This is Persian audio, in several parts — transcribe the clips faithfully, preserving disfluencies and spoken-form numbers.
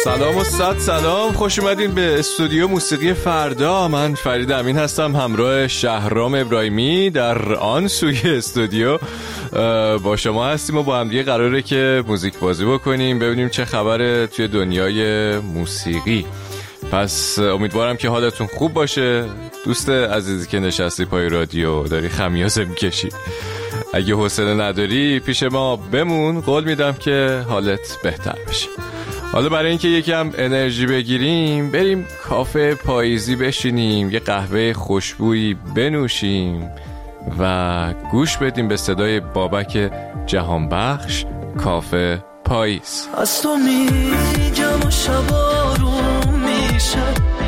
سلام و صد سلام، خوش اومدین به استودیو موسیقی فردا. من فرید امین هستم همراه شهرام ابراهیمی در آن سوی استودیو با شما هستیم و با هم دیگه قراره که موزیک بازی بکنیم، ببینیم چه خبره توی دنیای موسیقی. پس امیدوارم که حالتون خوب باشه. دوست عزیزی که نشستی پای رادیو داری خمیازه میکشی، اگه حوصله نداری پیش ما بمون، قول میدم که حالت بهتر بشه. حالا برای اینکه یکم انرژی بگیریم بریم کافه پاییزی بشینیم، یه قهوه خوشبویی بنوشیم و گوش بدیم به صدای بابک جهانبخش، کافه پاییز. از تو میگم و شبا رو میشه،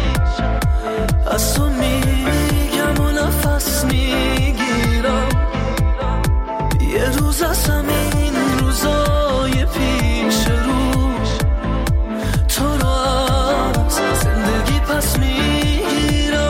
از تو میگم و نفس میگیرم، یه روز از همین روزای پیش رو تو رو از زندگی پس میگیرم.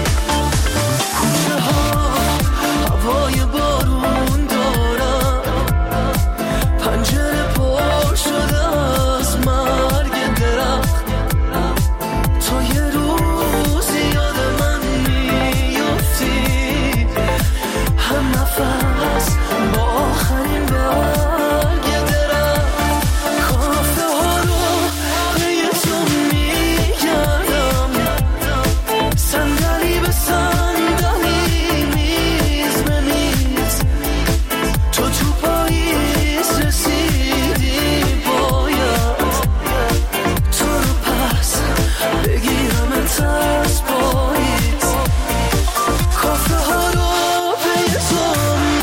کوچه ها هوای بارون دارن، پنجره پر شده از مرگ درخت، تو یه روزی یاد من میفتی، هم نفس با آخرین برگ درخت. کافه ها رو به تو میگردم، صندلی به صندلی، میز به میز، تو تو پاییز رسیدی، باید تو رو پس بگیرم از پاییز. کافه ها رو به تو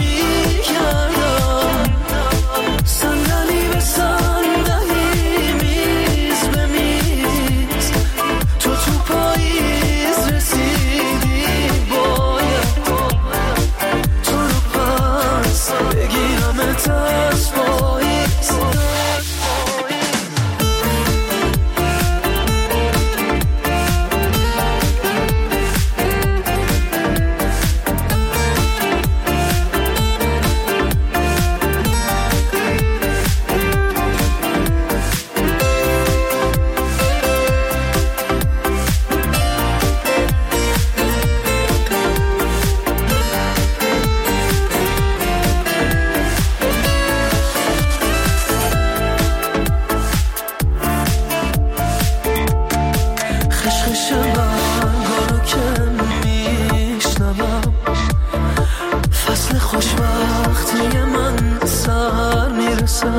میگردم، صندلی به صندلی، میز به میز، تو تو پاییز رسیدی، باید تو رو پس بگیرم از پاییز. خشخش برگا رو که میشنوم، فصل خوشبختی من سر میرسه،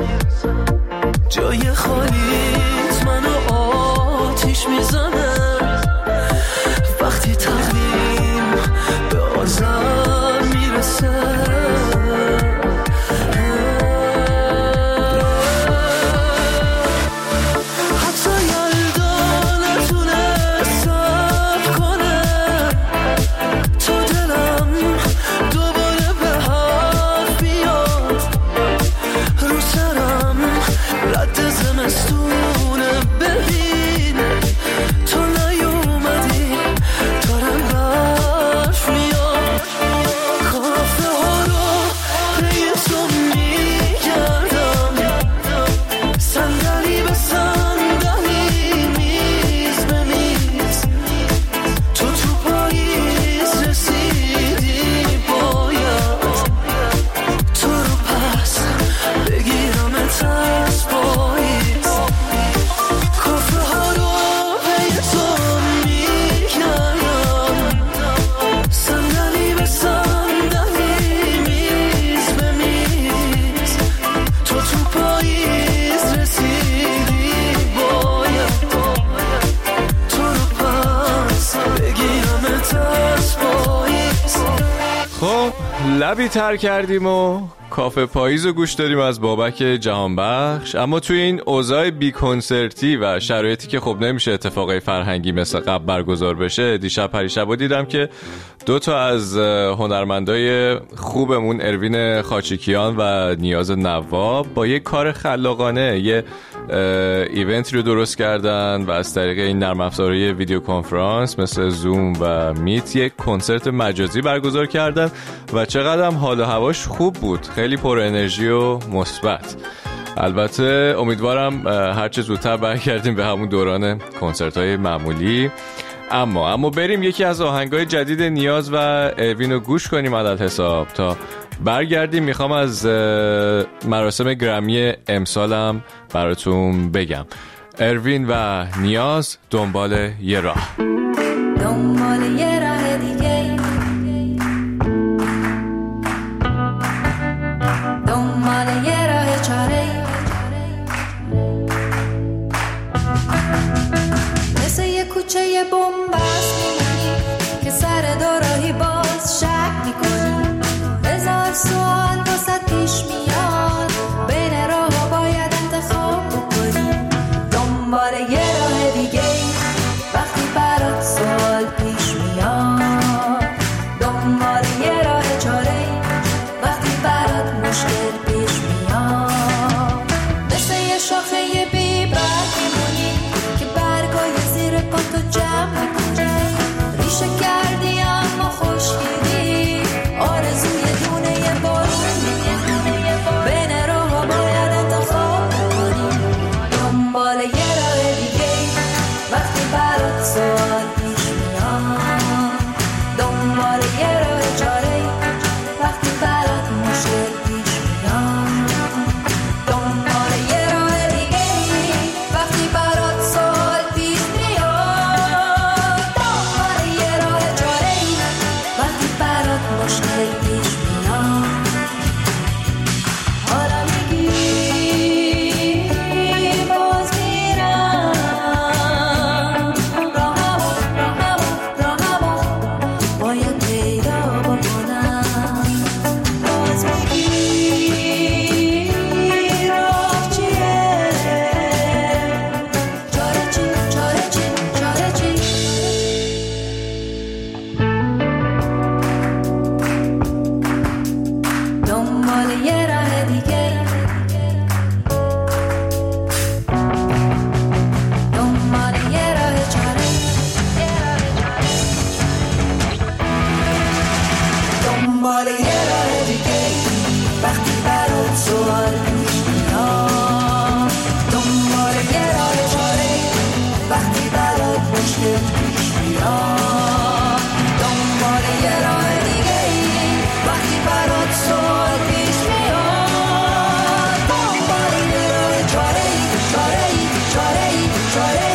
جای خالیت منو آتیش میزنه، وقتی تقدیم به آذر میرسه. لبی تر کردیم و کافه پاییز رو گوش داریم از بابک جهانبخش. اما توی این اوضاع بی کنسرتی و شرایطی که خب نمیشه اتفاقای فرهنگی مثل قبل برگزار بشه، دیشب پریشب دیدم که دو تا از هنرمندای خوبمون اروین خاچیکیان و نیاز نواب با یک کار خلاقانه یه ایونت رو درست کردن و از طریق این نرم افزارهای ویدیو کنفرانس مثل زوم و میت یک کنسرت مجازی برگزار کردن و چقدر هم حال و هواش خوب بود، خیلی پر انرژی و مثبت. البته امیدوارم هرچه زودتر برگردیم به همون دوران کنسرت های معمولی. اما اما بریم یکی از آهنگای جدید نیاز و اروین رو گوش کنیم عدد حساب. تا برگردیم میخوام از مراسم گرمی امسالم براتون بگم. اروین و نیاز، دنبال یه راه. دنبال یه راه دیگه، دنبال یه راه چاره، مثل یه کوچه یه بومبست میمونی که سر دوراهی باز شک میکنی. هزار سوال واسه پیش میاد، بین راه ها باید انتخاب بکنی. دنبال یه راه دیگه وقتی برات سوال پیش میاد، دنبال یه راه چاره وقتی برات مشکل پیش میاد. مثل یه شاخه یه بی برگ میمونی که برگای زیر پاتو جمع میکنی. ریشه کردی اما خوشگیری، آرزوی دونه یه بارون بین راه ها باید انتخاب بکنی. دنبال یه راه دیگه وقتی برات سوال پیش میاد، دنبال یه راه چاره وقتی برات مشکل پیش میاد. دنبال یه راه دیگه وقتی برات سوال پیش میاد، دنبال یه راه چاره وقتی برات مشکل پیش میاد. حالا میگی باز میرم راهمو راهمو راهمو باید پیدا بکنم. باز میگی راه چیه، چاره چی چاره چی چاره چی. دنبال یه راه دیگه، دنبال یه راه چاره، دنبال یه راه دیگه وقتی برات سوال پیش میاد، دنبال یه راه چاره وقتی برات مشکل پیش میاد. دنبال یه راه دیگه وقتی برات سوال پیش میاد، دنبال یه راه چاره چاره چاره چاره،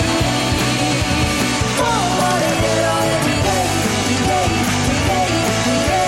دنبال یه راه دیگه دیگه دیگه دیگه.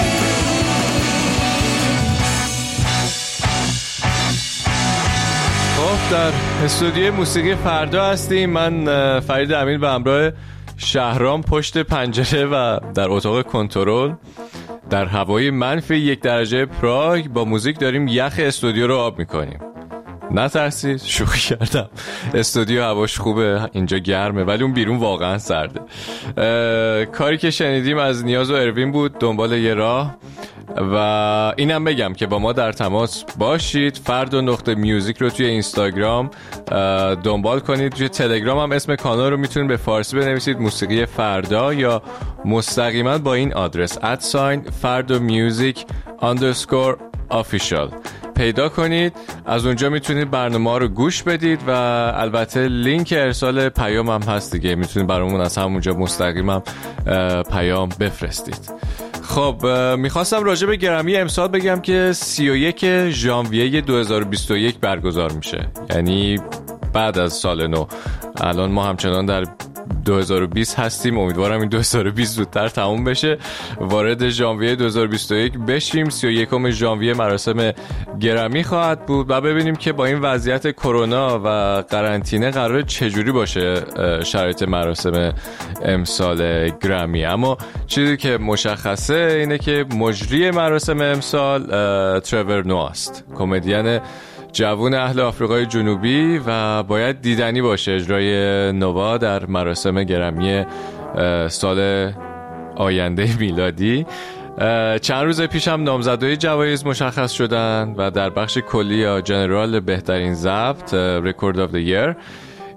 خب در استودیو موسیقی فردا هستیم. من فرید امین به همراه شهرام پشت پنجره و در اتاق کنترل در هوای منفی یک درجه پراگ با موزیک داریم یخ استودیو رو آب میکنیم. نترسید، شوخی کردم. استودیو هواش خوبه، اینجا گرمه ولی اون بیرون واقعا سرده. کاری که شنیدیم از نیاز و اروین بود، دنبال یه راه. و اینم بگم که با ما در تماس باشید. فردا نقطه میوزیک رو توی اینستاگرام دنبال کنید. توی تلگرام هم اسم کانال رو میتونید به فارسی بنویسید موسیقی فردا، یا مستقیما با این آدرس ادساین فردا میوزیک اندرسکور آفیشال پیدا کنید. از اونجا میتونید برنامه ها رو گوش بدید و البته لینک ارسال پیام هم هست دیگه، میتونید برامون از همونجا مستقیما پیام بفرستید. خب میخواستم راجع به گرمی امسال بگم که سی و یک ژانویه دو هزار و بیست و یک برگزار میشه، یعنی بعد از سال نو. الان ما همچنان در دو هزار و بیست هستیم، امیدوارم این دو هزار و بیست زودتر تموم بشه، وارد ژانویه دو هزار و بیست و یک بشیم. سی و یکم ژانویه مراسم گرمی خواهد بود و ببینیم که با این وضعیت کرونا و قرنطینه قراره چجوری باشه شرایط مراسم امسال گرمی. اما چیزی که مشخصه اینه که مجری مراسم امسال ترور نواست، کمدین جوون اهل آفریقای جنوبی، و باید دیدنی باشه اجرای نوا در مراسم گرمی سال آینده میلادی. چند روز پیش هم نامزدهای جوایز مشخص شدن و در بخش کلی یا جنرال بهترین ضبط رکورد آف دی ایر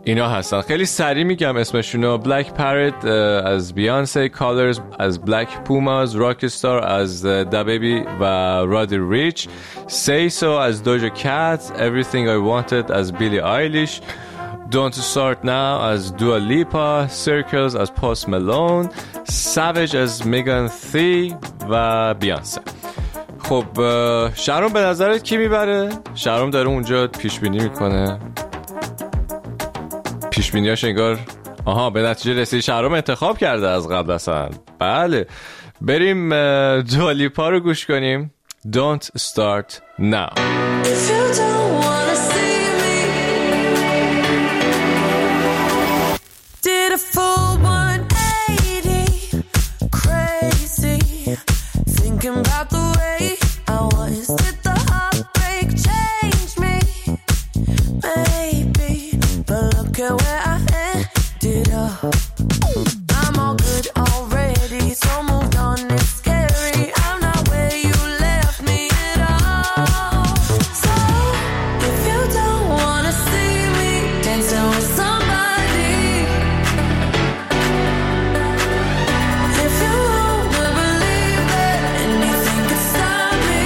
اینا هستن. خیلی سریع میگم اسمشونو: بلک پرت از بیانسی، کالرز از بلک پوماز، راکستار از دا بیبی و رادی ریچ، سی سو از دوجا کات، Everything I Wanted از بیلی آیلیش، Don't Start Now از دوا لیپا، Circles از پوست ملون، Savage از میگان ثی و بیانسی. خب شهرام به نظرت کی میبره؟ شهرام داره اونجا پیش بینی میکنه. پیش بینیاش انگار آها به نتیجه رسید. شهرام انتخاب کرده از قبل اصلا. بله بریم دوا لیپا رو گوش کنیم. Don't Start Now. If you don't wanna see me, did a full one eighty, crazy, thinking about the way I was. Did the heartbreak change me? Maybe, but look at where I ended up. I'm all good already, so moved on. It's scary, I'm not where you left me at all. So if you don't wanna see me dancing with somebody, if you wanna believe that anything could stop me,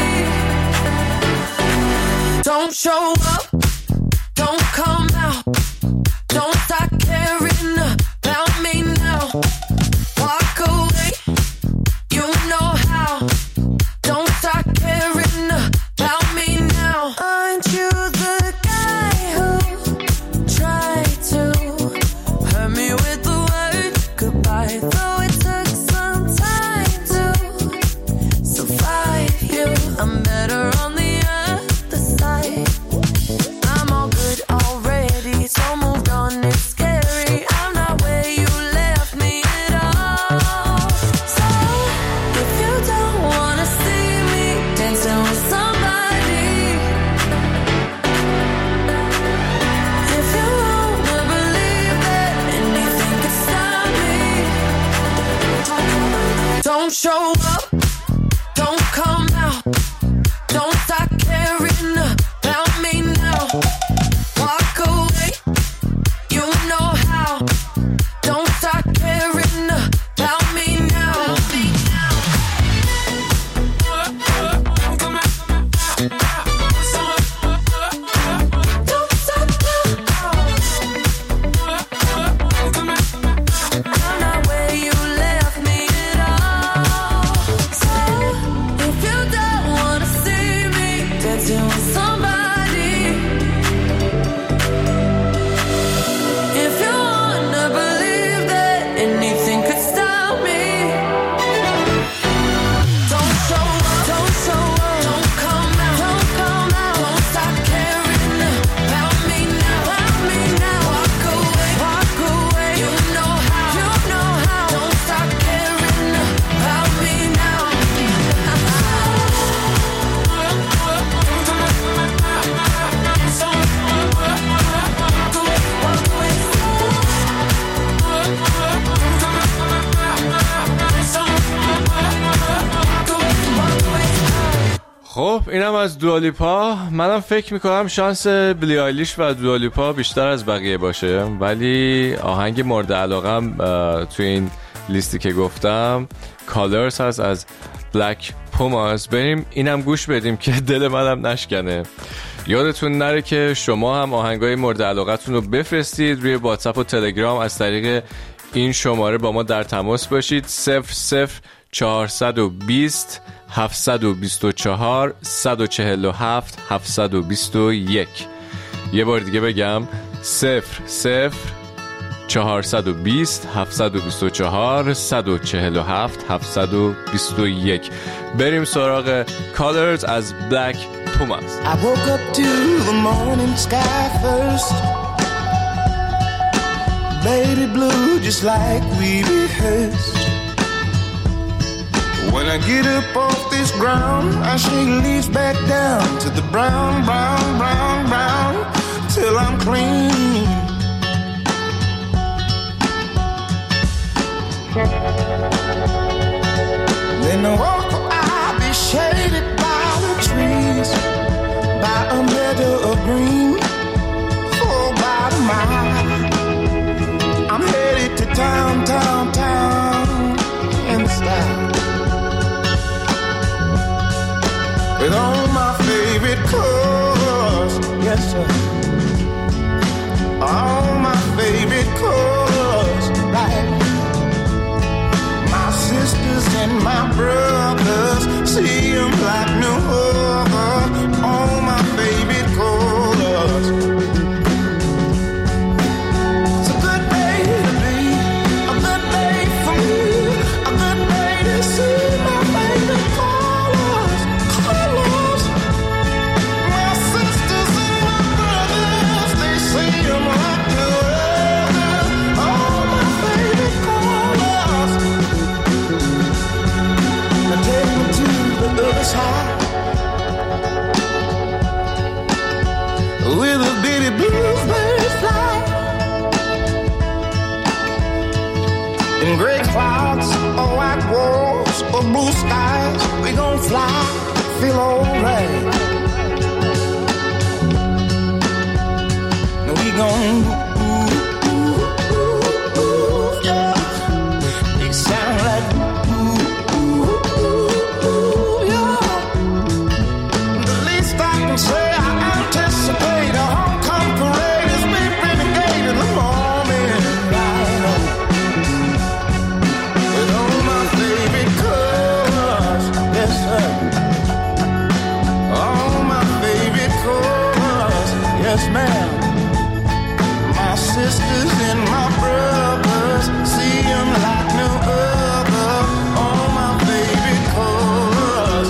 don't show up, don't come out, don't start caring about me now. Walk away, you know how. Don't start caring about me now. Aren't you the guy who tried to hurt me with the word goodbye? Though it took some time to survive you, I'm better on the other side. I'm all good already, so moved on. It's scary, I'm not where you left me at all. So if you don't wanna see me dancing with somebody, if you wanna believe that anything could stop me, don't show up, don't come out, don't start caring about me now. Walk away, you know how. Don't start caring about me now. Don't stop now. I'm not where you left me at all. So if you don't wanna see me dancing with somebody, if you wanna believe that anything could stop me, don't show up, don't show up, don't come out, don't come out, don't stop caring about me now, about me now. Walk away, walk away, you know how, you know how. Don't stop caring about me now. خب اینم از دوا لیپا. منم فکر میکنم شانس بیلی آیلیش و دوا لیپا بیشتر از بقیه باشه، ولی آهنگ مورد علاقم توی این لیستی که گفتم کالرز هست از بلک پوماز. بریم اینم گوش بدیم که دل منم نشکنه. یادتون نره که شما هم آهنگای مورد علاقتون رو بفرستید روی واتساپ و تلگرام. از طریق این شماره با ما در تماس باشید: صفر صفر چهارصد و بیست هفتصد و بیست و چهار صد و چهل و هفت هفتصد و بیست و یک. یه بار دیگه بگم: صفر صفر چهارصد و بیست هفتصد و بیست و چهار صد و چهل و هفت هفتصد و بیست و یک. بریم سراغ کالرز از بلک پوماز. I woke up to the morning sky first, baby blue just like we rehearsed. When I get up off this ground, I shake leaves back down to the brown, brown, brown, brown, till I'm clean. Then I walk, I'll be shaded by the trees, by a meadow of green, oh, by the mile. with all my favorite colors. Yes, sir. All my favorite colors, like my sisters and my brothers, see them like no other. All my favorite colors. It's a good day to be, a good day for me, a good day to see my favorite colors, colors. My sisters and my brothers, they see them like no other. All my favorite colors. Now take me to the other side, with a bitty bluebird fly. In gray clouds, or white walls, or blue skies, we gon' fly, feel alright. Now we gon' ooh, ooh, ooh, ooh, yeah. They sound like ooh, ooh, ooh, ooh, yeah. The least I can say, I anticipate a homecoming parade as we renegade in the morning light. With all my favorite colors, yes sir. All my favorite colors, yes ma'am. My sisters and my brothers, see them like no other. All my favorite colors.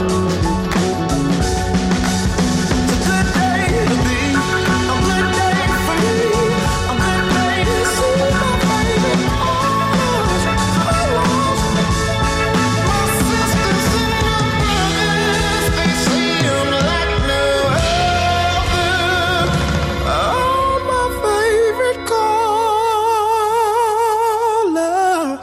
It's a good day to be, a good day for me, a good day to see my favorite colors, colors. My sisters and my brothers, they see them like no other. All my favorite colors.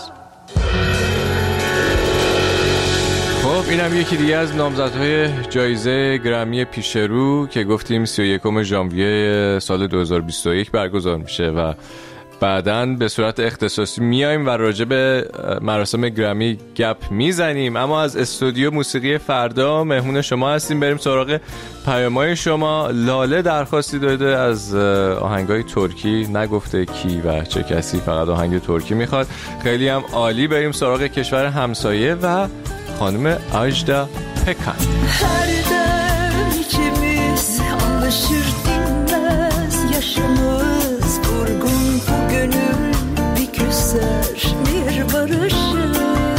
خب اینم یکی دیگه از نامزدهای جایزه گرمی پیش رو که گفتیم سی و یکم ژانویه سال دو هزار و بیست و یک برگزار میشه و بعداً به صورت اختصاصی میایم و راجع به مراسم گرمی گپ میزنیم. اما از استودیو موسیقی فردا مهمون شما هستیم. بریم سراغ پیام‌های شما. لاله درخواستی داده از آهنگای ترکی، نگفته کی و چه کسی، فقط آهنگ ترکی میخواد. خیلی هم عالی. بریم سراغ کشور همسایه و خانم آجدا پکان. Her dem ikimiz anlaşır dinmez, yaşımız vurgun, bu gönül bir küser bir barışır.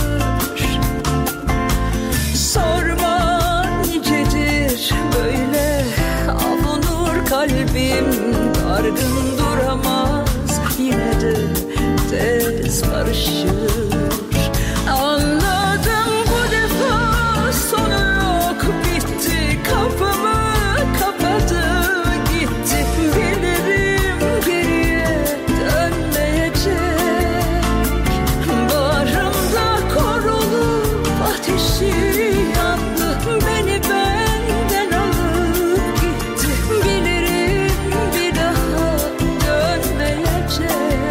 Sorma nicedir böyle avunur kalbim, dargın duramaz yine de tez barışır. Anladım bu defa sonu yok, bitti, kapımı kapadı gitti. Bilirim geriye dönmeyecek. Bağrımda korulup ateşi yandı, beni benden alıp gitti. Bilirim bir daha dönmeyecek.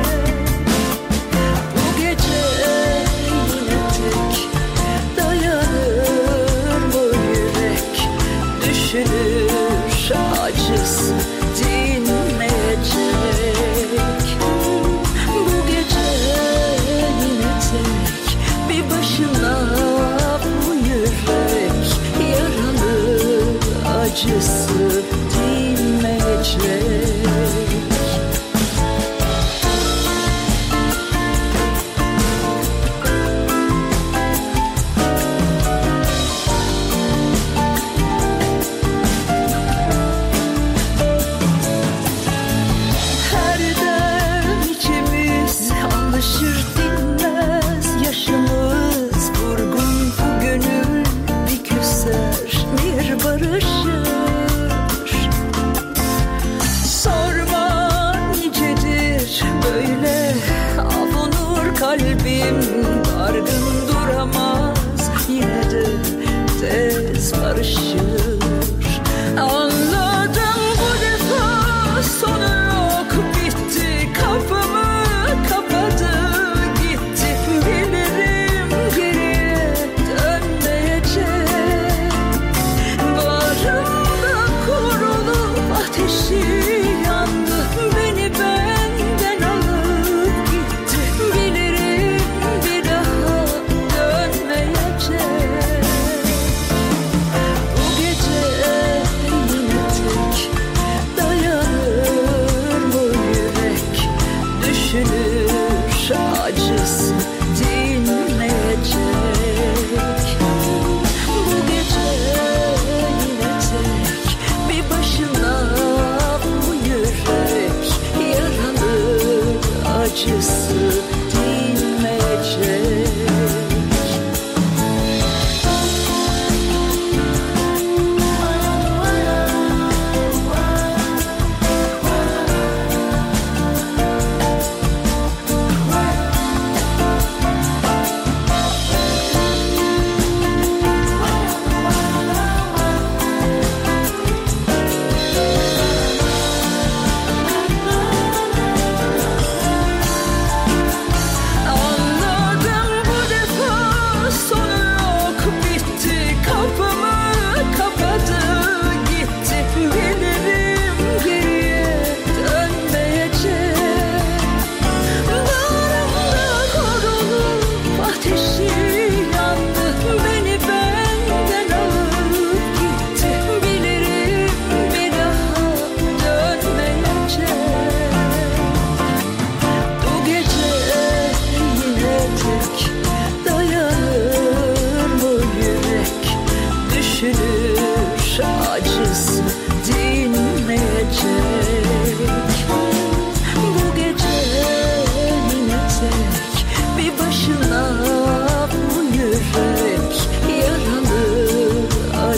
Bu gece yine tek dayanır bu yürek, düşünür acısı dinmeyecek. Bu gece yine tek bir başına bu yürek, yaralı acısı dinmeyecek. Her dem ikimiz anlaşır dinmez, yaşımız vurgun, bu gönül bir küser bir barışır. Sorma nicedir böyle avunur kalbim, dargın duramaz yine de tez barışır. Anladım bu defa sonu yok, bitti, kapımı kapadı gitti. Bilirim geriye dönmeyecek.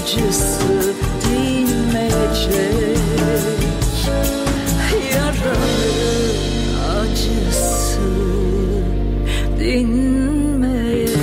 acısı dinmeyecek, yaranın acısı dinmeyecek.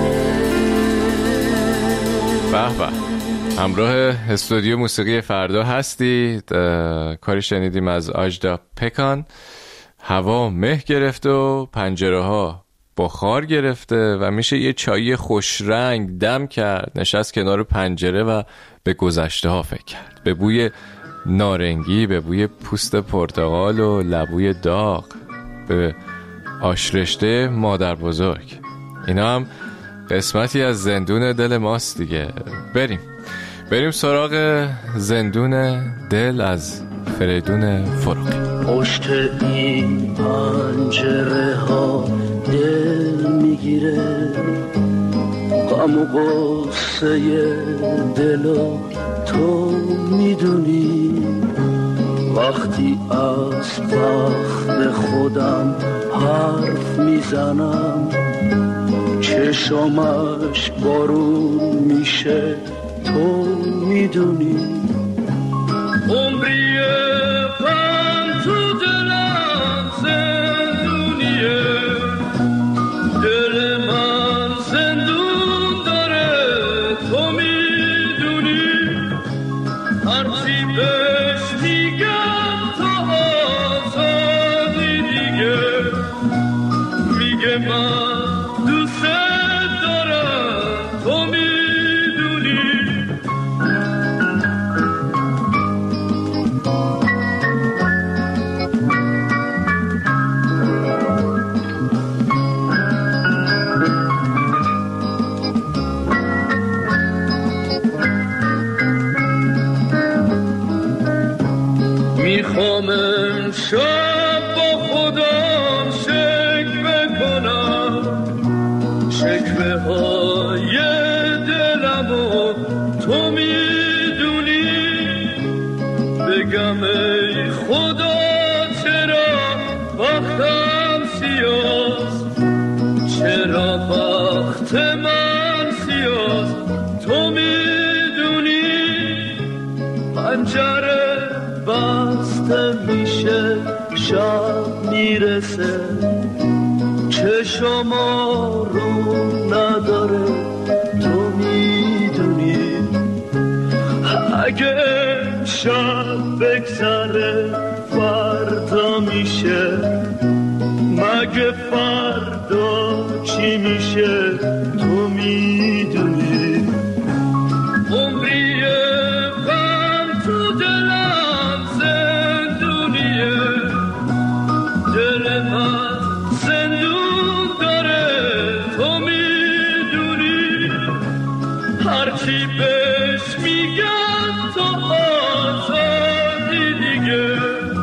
به به. همراه استودیو موسیقی فردا هستید. کاری شنیدیم از آجدا پکان. هوا مه گرفته و پنجره ها بخار گرفته و میشه یه چایی خوش رنگ دم کرد. نشست کنار پنجره و به گذشته ها فکر کرد، به بوی نارنگی، به بوی پوست پرتقال و لبوی داغ، به آشرشته مادر بزرگ. اینا هم قسمتی از زندون دل ماست دیگه. بریم بریم سراغ زندون دل از فریدون فروغی. پشت این پنجره ها دل میگیره، غم و غصه دلو تو میدونی. وقتی از بخت خودم حرف میزنم، چشمش بارون میشه تو میدونی. عمریه غم تو دلم زندونیه، دل من زندون داره تو میدونی. هرچی بهش میگم تا آزادی دیگه، میگه من دوست دارم تو میدونی. میخوام امشب با خودم شکوه کنم، شکوه های دلم و تو میدونی. بگم ای خدا چرا وقتم سیاست، چرا وقت من سیاست تو میدونی. پنجره بسته میشه شب میرسه، چشم رو نداره تو میدونی. اگه شب بگذره فردا میشه، مگه فردا چی میشه تو میدونی. عمریه غم تو دلم زندونیه، دل من زندون داره تو میدونی. هرچی بهش میگم تو آزادی دیگه،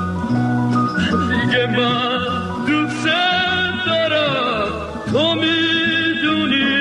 دیگه من دوست دارم تو میدونی.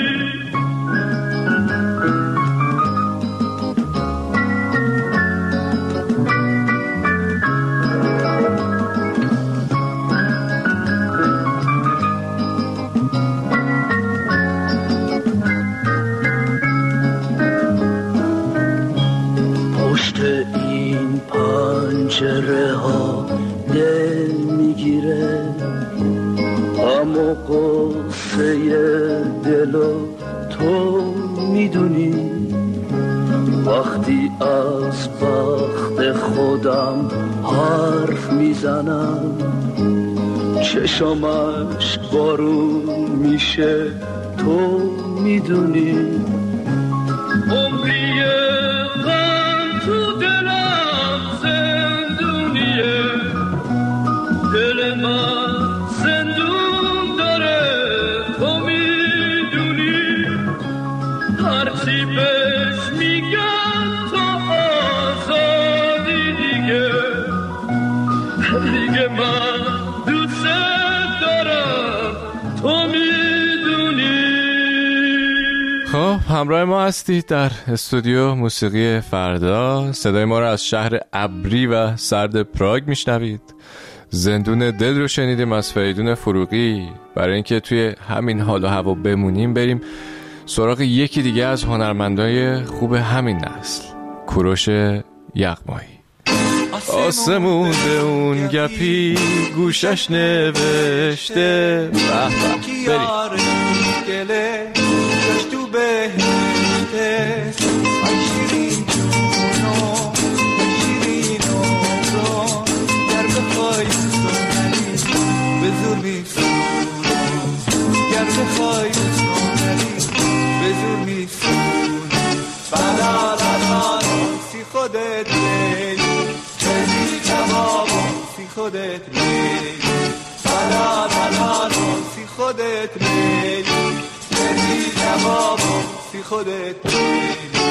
پشت این پنجره ها دل میگیره، اما قصه دلو تو میدونی. وقتی از بخت خودم حرف میزنم، چشمش بارون میشه تو میدونی. عمریه غم تو دلم زندونیه، دل من زندون داره تو میدونی. هرچی بهش میگم تو آزادی دیگه، دیگه من دوست دارم تو میدونی. خب همراه ما هستید در استودیو موسیقی فردا. صدای ما رو از شهر ابری و سرد پراگ میشنوید. زندون دل رو شنیدیم از فریدون فروغی. برای اینکه توی همین حال و هوا بمونیم، بریم سراغ یکی دیگه از هنرمندای خوب همین نسل، کوروش یغمایی. آسمون به اون گپی گوشش نوشته به به بریم. خودت میلی چلی جوابم سی خودت میلی بلا بلا سی خودت میلی چلی جوابم سی خودت میلی.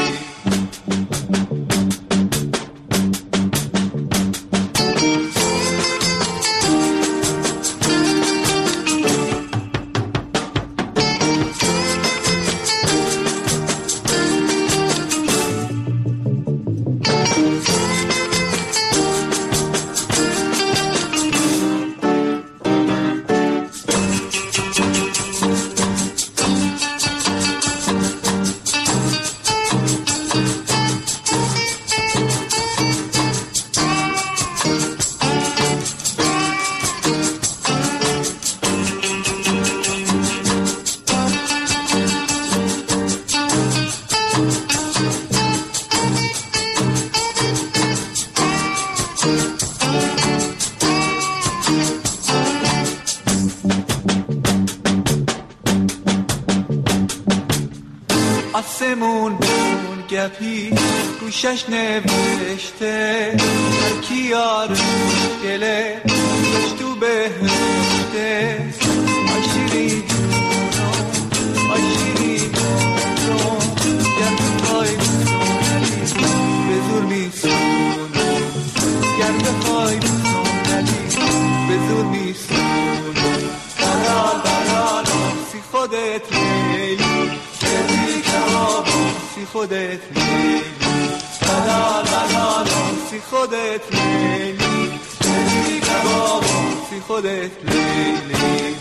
آسمون بون گپی گوشش نوشته هر کی یار گله گوش تو بهشته آی شیرین آی شیرین گر بخوای بسونلی به زور میسونم گر بخوای بسونلی به زور میسونم برال برال سی خودت لیلی چلی جوابم سی خودت لیلی بلال بلال سی خودت لیلی چلی جوابم سی خودت لیلی.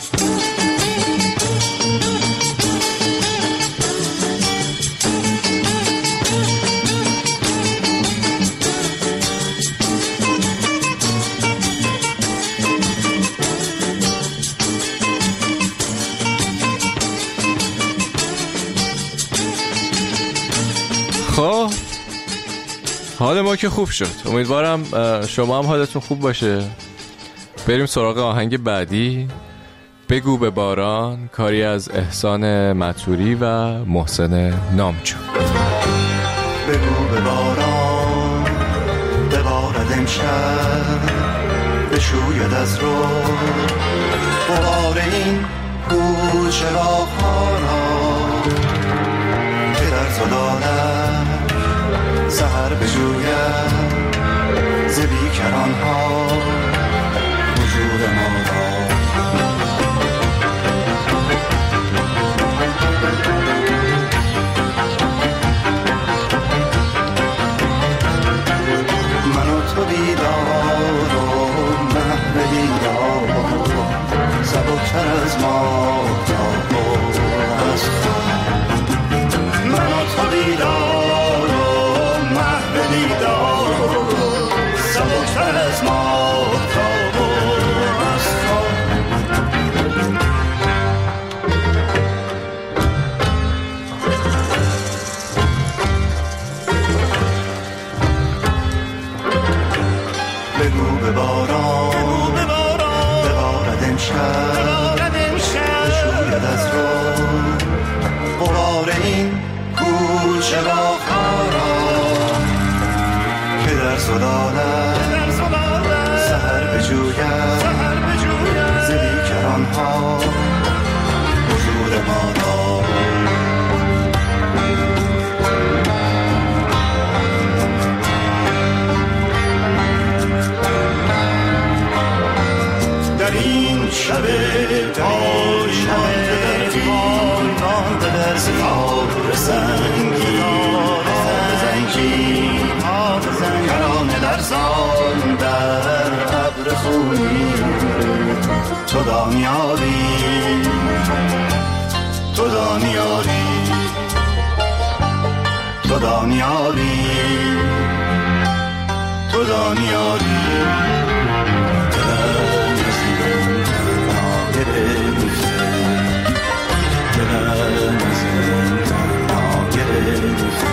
خب حال ما که خوب شد، امیدوارم شما هم حالتون خوب باشه. بریم سراغ آهنگ بعدی، بگو به باران، کاری از احسان مطوری و محسن نامجو. بگو به باران ببارد امشب بشوید از رو غبار این کوچه راه‌ها که در زلالم سحر بجوید ز بیکران‌ها وجود ما را. من و تو بیدار و محو دیدار سبکتر از ما تا از من و تو بیدار و محو دیدار سبکتر از ما تا از بگو به باران ببارد امشب بشوید از رو غبار این کوچه راه‌ها را که در زلالم سحر بجوید ز بیکران‌ها وجود ما را. در این شب پایمانده در ستاره سنگین کرانه لرزان در ابر خونی تو دانیاری تو دانیاری تو دانیاری تو دانیاری دلم از این تنها گرفته دلم از این تنها گرفته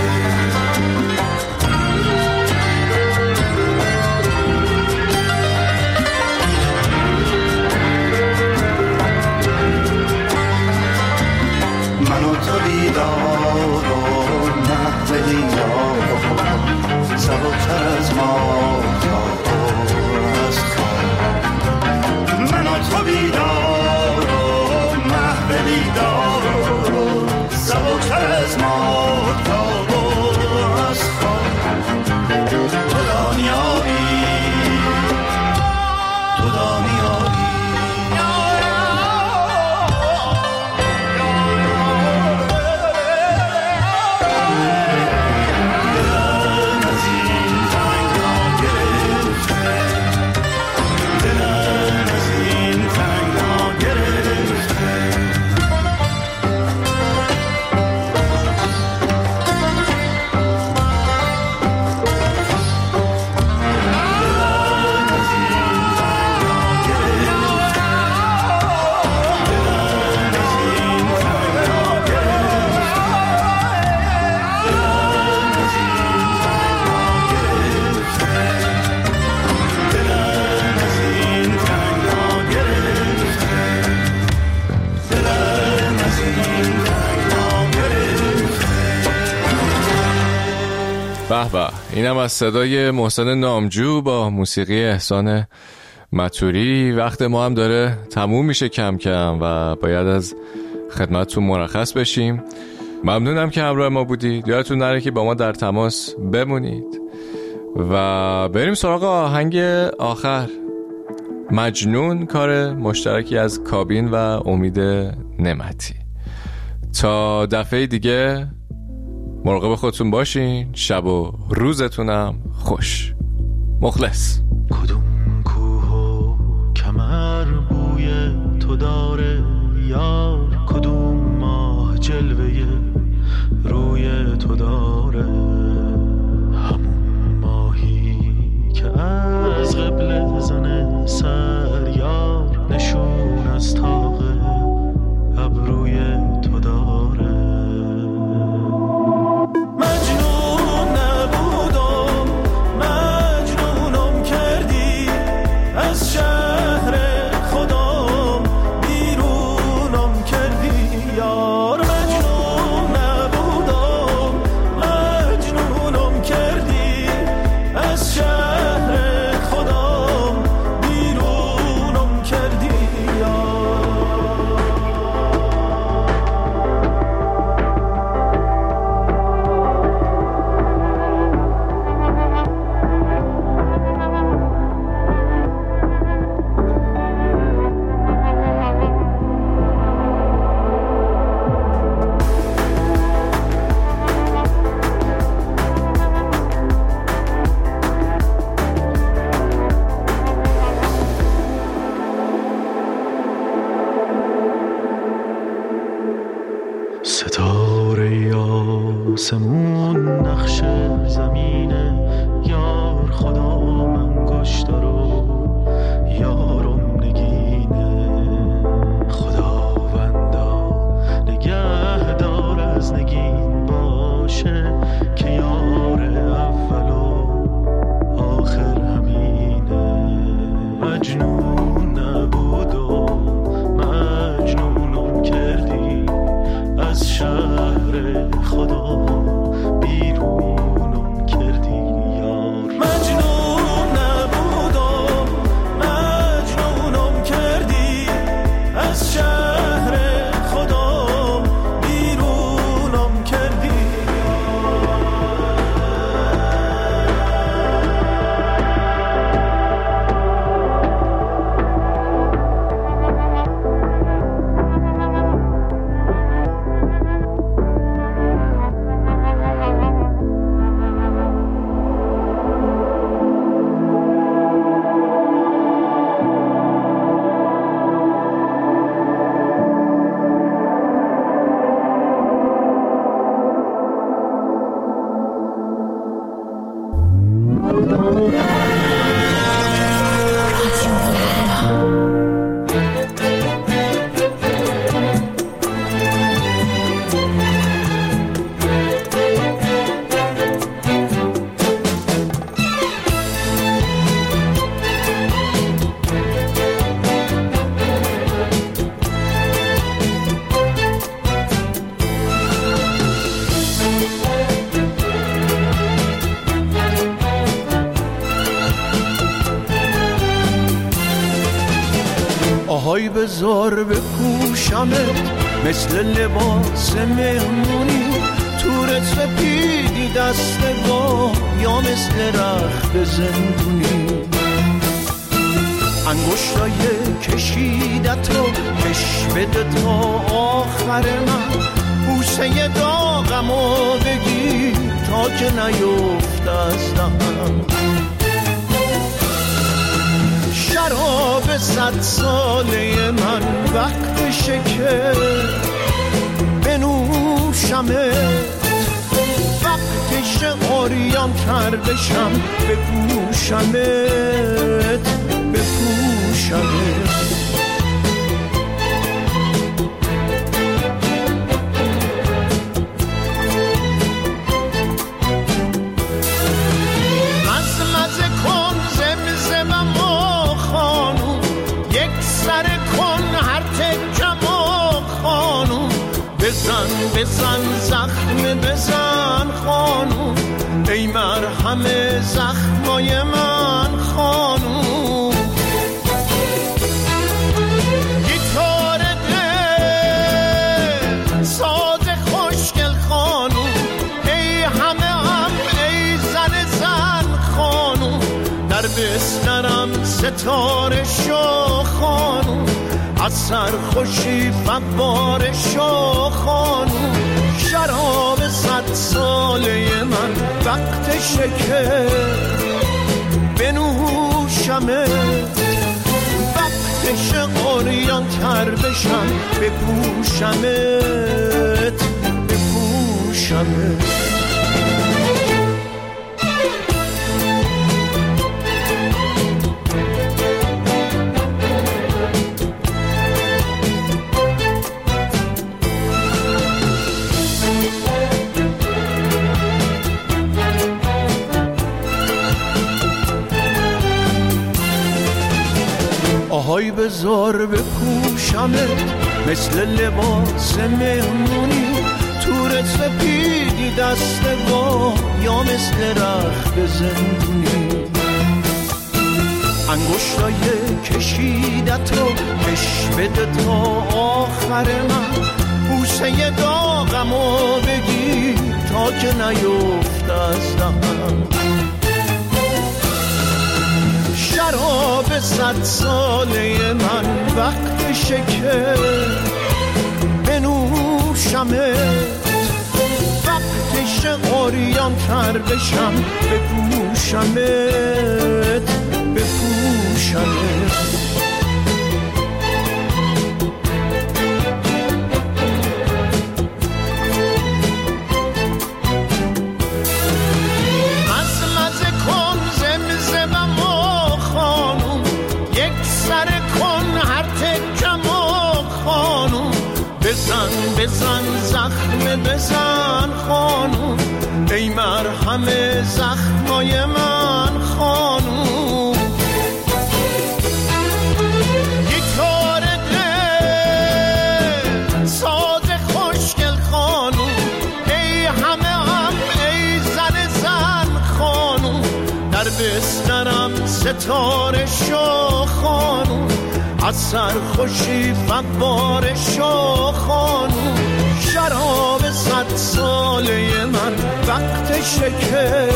من و تو بیدار و محو دیدار سبکتر از ما تا از خواب من و تو بیدار و محو دیدار سبکتر از ما تا از خواب تو دانیاری تو دانیاری به به، اینم از صدای محسن نامجو با موسیقی احسان متوری. وقت ما هم داره تموم میشه کم کم و باید از خدمتتون مرخص بشیم. ممنونم که همراه ما بودید. یادتون نره که با ما در تماس بمونید و بریم سراغ آهنگ آخر. مجنون، کار مشترکی از کابین و امید نعمتی. تا دفعه دیگه مراقب خودتون باشین. شب و روزتونم خوش. مخلص. کدوم کوه و کمر بوی تو داره یار، کدوم ماه جلوه روی تو داره، همون ماهی که از قبل زن سر یار، نشون از تاق ابروی تو داره. مجنون نبودم مجنونم کردی، از شهر خودم بیرونم کردی یار. مجنون نبودم مجنونم کردی، از شهر خودم بیرونم کردی یار. ستاره آسمون نقش زمینه یار، خدا من گشتر و یارم نگینه. خداوندا نگه دار از نگین باشه، که یار اول و آخر همینه. مجنون نبودم مجنونم کردی، از شهر خدا بیرونم کردی یار. مجنون نبودم آهای بذار بپوشمت مثل لباس مهمونی، تور سپیدی دستگاه یا مثل رخت زندونی، انگشتای کشیدتو کش بده تا آخر من، بوسه داغمو بگیر تا که نیفت از دهنم. شراب صد ساله من وقتشه که بنوشمت، وقتشه عریان تر بشم بپوشمت بپوشمت. بزن بزن زخم بزن خانوم، ای مرهم زخمای من خانوم. گیتار دل ساز خوشگل خانوم، ای همه هم ای زن زن خانوم، در بسترم ستاره شو خانوم، از سرخوشی فواره شو خانوم. شراب صد ساله من وقتشه که بنوشمت، وقتشه عریان تر بشم بپوشمت بپوشمت. آهای بذار بپوشمت مثل لباس مهمونی، تور سپیدی دستگاه یا مثل رخت زندونی، انگشتای کشیدتو کش بده تا آخر من، بوسه داغمو بگیر تا که نیفت از دهنم. شراب صد ساله من وقتشه که بنوشمت، وقتشه عریان تر بشم بپوشمت بپوشمت. بزن بزن زخم بزن خانوم، ای مرهم زخمای من خانوم. گیتار دل ساز خوشگل خانوم، ای همه هم ای زن زن خانوم، در بسترم ستاره شو خانوم، از سرخوشی فواره شو خانوم. شراب صد ساله من وقتشه که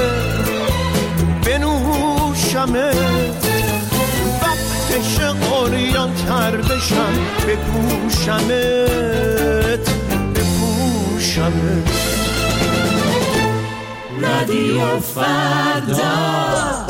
بنوشمت، وقتشه عریان تر بشم بپوشمت بپوشمت. رادیو فردا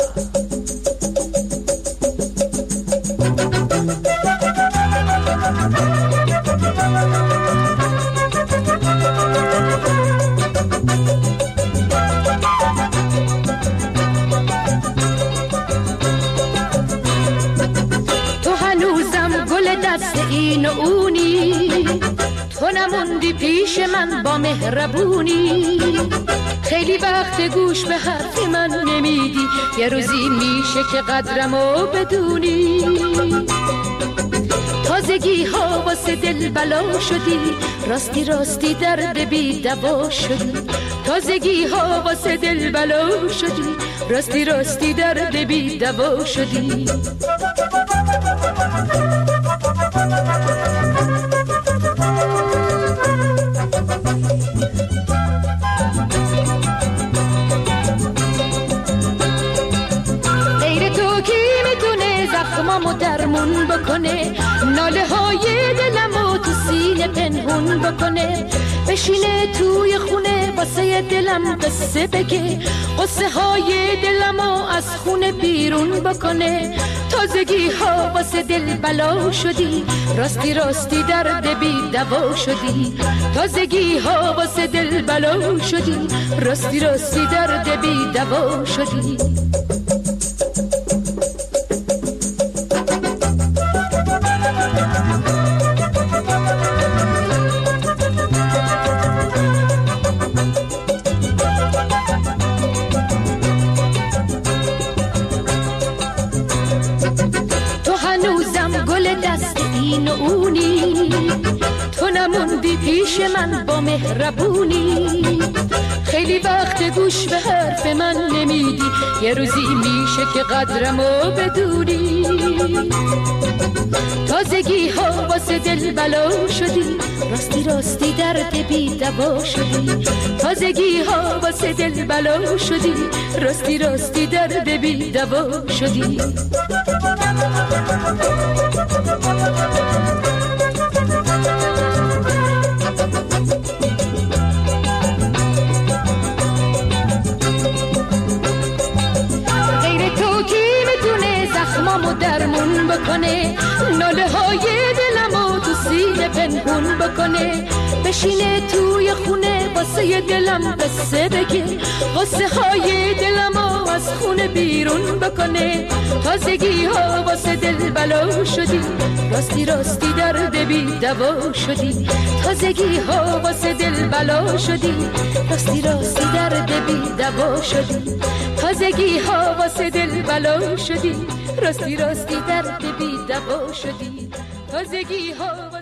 تو هنوزم گل دست این و اونی، تو نموندی پیش من با مهربونی، خیلی وقت گوش به حرف من نمیدی، یه روزی میشه که قدرمو بدونی. تازگی ها واسه دل بلا شدی، راستی راستی درد بی دوا شدی، تازگی ها واسه دل بلا شدی، راستی راستی درد بی دوا شدی. زخمامو درمون بکنه، ناله های دلمو تو سینه پنهون بکنه، بشینه توی خونه واسه دلم قصه بگه، قصه های دلمو از خونه بیرون بکنه. تازگی ها واسه دل بلا شدی، راستی راستی درد بی دوا شدی. تازگی ها واسه دل بلا شدی، راستی راستی درد بی دوا شدی. تو نموندی پیش من با مهربونی، خیلی وقت گوش به حرف من نمیدی، یه روزی میشه که قدرمو بدونی. تازگی ها واسه دل بلا شدی، راستی راستی درد بی دوا شدی. تازگی ها واسه دل بلا شدی، راستی راستی درد بی دوا شدی. زخمامو درمون بکنه، ناله های دلمو تو سینه پنهون بکنه، بشینه توی خونه واسه دلم قصه بگه، قصه های دلمو از خونه بیرون بکنه. تازگی ها واسه دل بلا شدی، راستی راستی درد بی دوا شدی. تازگی ها واسه دل بلا شدی، راستی راستی درد بی دوا شدی. تازگی ها واسه دل بلا شدی، راستی راستی درد بی دوا شدی. تازگی ها